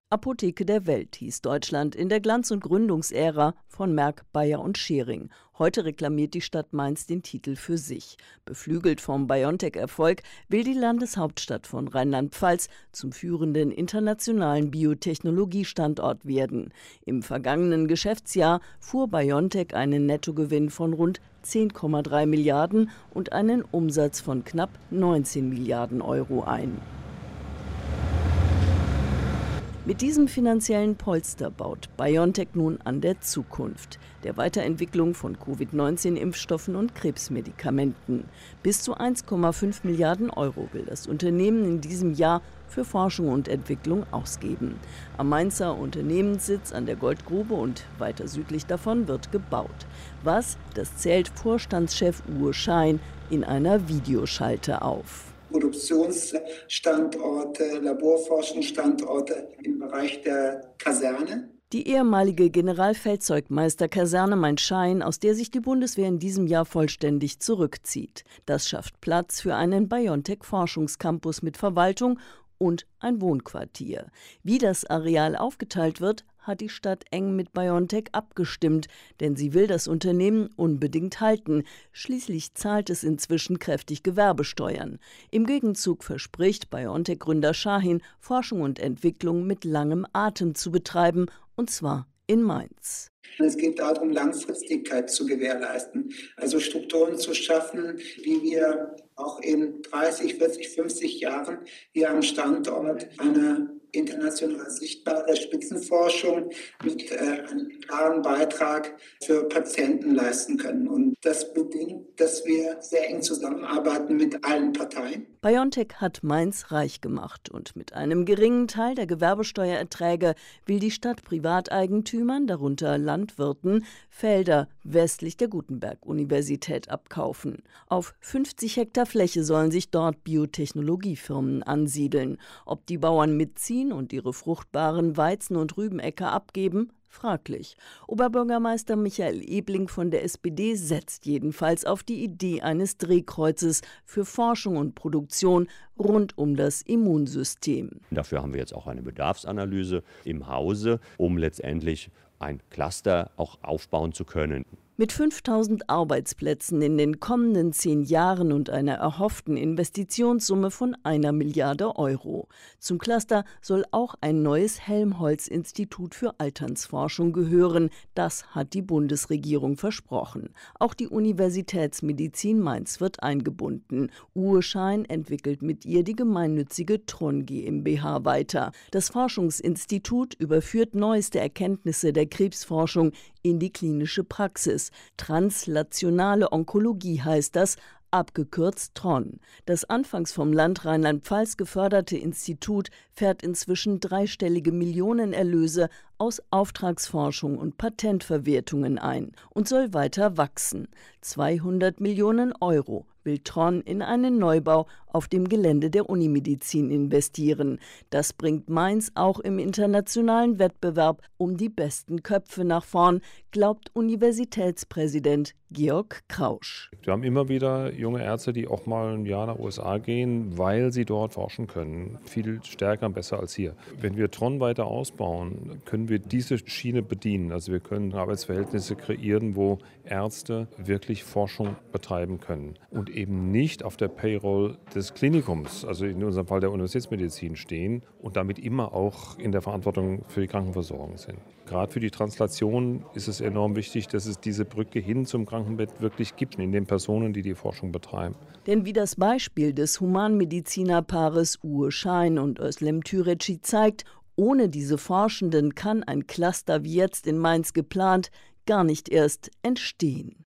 Apotheke der Welt hieß Deutschland in der Glanz- und Gründungsära von Merck, Bayer und Schering. Heute reklamiert die Stadt Mainz den Titel für sich. Beflügelt vom BioNTech-Erfolg will die Landeshauptstadt von Rheinland-Pfalz zum führenden internationalen Biotechnologiestandort werden. Im vergangenen Geschäftsjahr fuhr BioNTech einen Nettogewinn von rund 10,3 Milliarden und einen Umsatz von knapp 19 Milliarden Euro ein. Mit diesem finanziellen Polster baut BioNTech nun an der Zukunft, der Weiterentwicklung von Covid-19-Impfstoffen und Krebsmedikamenten. Bis zu 1,5 Milliarden Euro will das Unternehmen in diesem Jahr für Forschung und Entwicklung ausgeben. Am Mainzer Unternehmenssitz an der Goldgrube und weiter südlich davon wird gebaut. Was, das zählt Vorstandschef Uwe Schein in einer Videoschalte auf. Produktionsstandorte, Laborforschungsstandorte im Bereich der Kaserne. Die ehemalige Generalfeldzeugmeisterkaserne meint Schein, aus der sich die Bundeswehr in diesem Jahr vollständig zurückzieht. Das schafft Platz für einen BioNTech-Forschungscampus mit Verwaltung und ein Wohnquartier. Wie das Areal aufgeteilt wird, hat die Stadt eng mit BioNTech abgestimmt, denn sie will das Unternehmen unbedingt halten. Schließlich zahlt es inzwischen kräftig Gewerbesteuern. Im Gegenzug verspricht BioNTech-Gründer Shahin, Forschung und Entwicklung mit langem Atem zu betreiben, und zwar in Mainz. Es geht darum, Langfristigkeit zu gewährleisten, also Strukturen zu schaffen, wie wir auch in 30, 40, 50 Jahren hier am Standort eine international sichtbare Spitzenforschung mit einem klaren Beitrag für Patienten leisten können. Und das bedingt, dass wir sehr eng zusammenarbeiten mit allen Parteien. BioNTech hat Mainz reich gemacht und mit einem geringen Teil der Gewerbesteuererträge will die Stadt Privateigentümern, darunter Landwirten, Felder westlich der Gutenberg-Universität abkaufen. Auf 50 Hektar Fläche sollen sich dort Biotechnologiefirmen ansiedeln. Ob die Bauern mitziehen und ihre fruchtbaren Weizen- und Rübenäcker abgeben? Fraglich. Oberbürgermeister Michael Ebling von der SPD setzt jedenfalls auf die Idee eines Drehkreuzes für Forschung und Produktion rund um das Immunsystem. Dafür haben wir jetzt auch eine Bedarfsanalyse im Hause, um letztendlich ein Cluster auch aufbauen zu können. Mit 5.000 Arbeitsplätzen in den kommenden 10 Jahren und einer erhofften Investitionssumme von 1 Milliarde Euro. Zum Cluster soll auch ein neues Helmholtz-Institut für Alternsforschung gehören. Das hat die Bundesregierung versprochen. Auch die Universitätsmedizin Mainz wird eingebunden. Uwe Schein entwickelt mit ihr die gemeinnützige Tron GmbH weiter. Das Forschungsinstitut überführt neueste Erkenntnisse der Krebsforschung in die klinische Praxis. Translationale Onkologie heißt das, abgekürzt TRON. Das anfangs vom Land Rheinland-Pfalz geförderte Institut fährt inzwischen dreistellige Millionenerlöse aus Auftragsforschung und Patentverwertungen ein und soll weiter wachsen. 200 Millionen Euro will TRON in einen Neubau auf dem Gelände der Unimedizin investieren. Das bringt Mainz auch im internationalen Wettbewerb um die besten Köpfe nach vorn, glaubt Universitätspräsident Georg Krausch. Wir haben immer wieder junge Ärzte, die auch mal ein Jahr nach USA gehen, weil sie dort forschen können. Viel stärker und besser als hier. Wenn wir TRON weiter ausbauen, können wir diese Schiene bedienen. Also wir können Arbeitsverhältnisse kreieren, wo Ärzte wirklich Forschung betreiben können und eben nicht auf der Payroll des Klinikums, also in unserem Fall der Universitätsmedizin, stehen und damit immer auch in der Verantwortung für die Krankenversorgung sind. Gerade für die Translation ist es enorm wichtig, dass es diese Brücke hin zum Krankenbett wirklich gibt, in den Personen, die die Forschung betreiben. Denn wie das Beispiel des Humanmedizinerpaares Uwe Schein und Özlem Türeci zeigt, ohne diese Forschenden kann ein Cluster wie jetzt in Mainz geplant gar nicht erst entstehen.